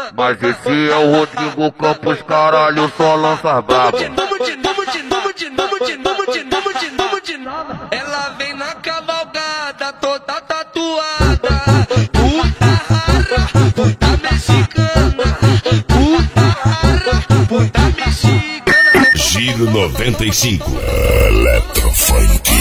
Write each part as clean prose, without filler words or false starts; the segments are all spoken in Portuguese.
Mas esse é o Rodrigo Campos, caralho, só lança brabo. Ela vem na cavalgada, toda tatuada. Puta rara, puta mexicana. Puta rara, puta mexicana. Giro 95 Eletrofunk.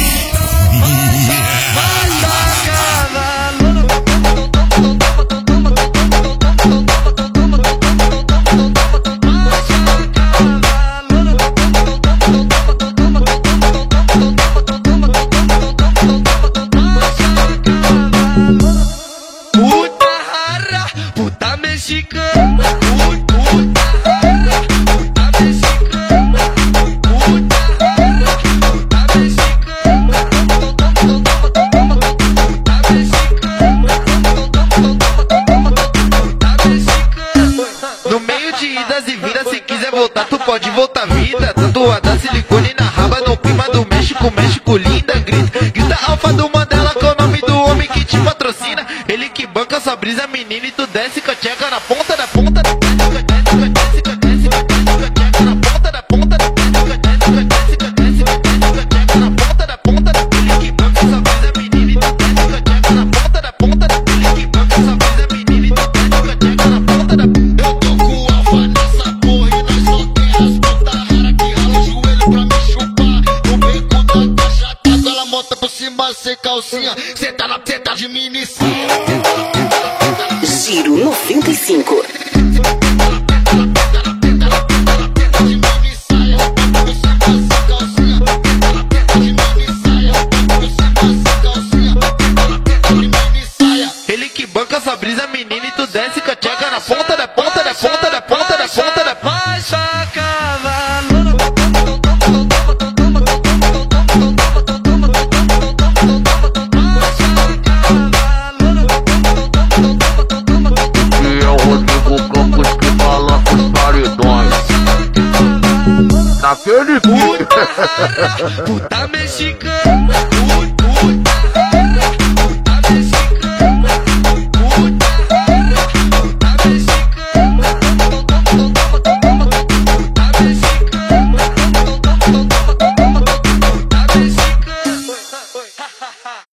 Puta rara, puta mexicana. Puta rara, puta mexicana. Puta rara, puta mexicana. Puta mexicana. No meio de idas e vindas, se quiser voltar, tu pode voltar vida. Tatuada silicone na raba, no clima do México, México linda, grita. Grita alfa do Mandela, com o nome do homem que te patrocina. Ele que banca sua brisa, menina, e tu desce com a tcheca na ponta da ponta da sem calcinha, cê tá de mini saia. Giro 95. Ele que banca essa brisa, menina, e tu desce com a tcheca na ponta da ponta da ponta da ponta da ponta da baixa cavalo. E é o Rodrigo Campos que balança os paredões. Naquele Puta mexicana.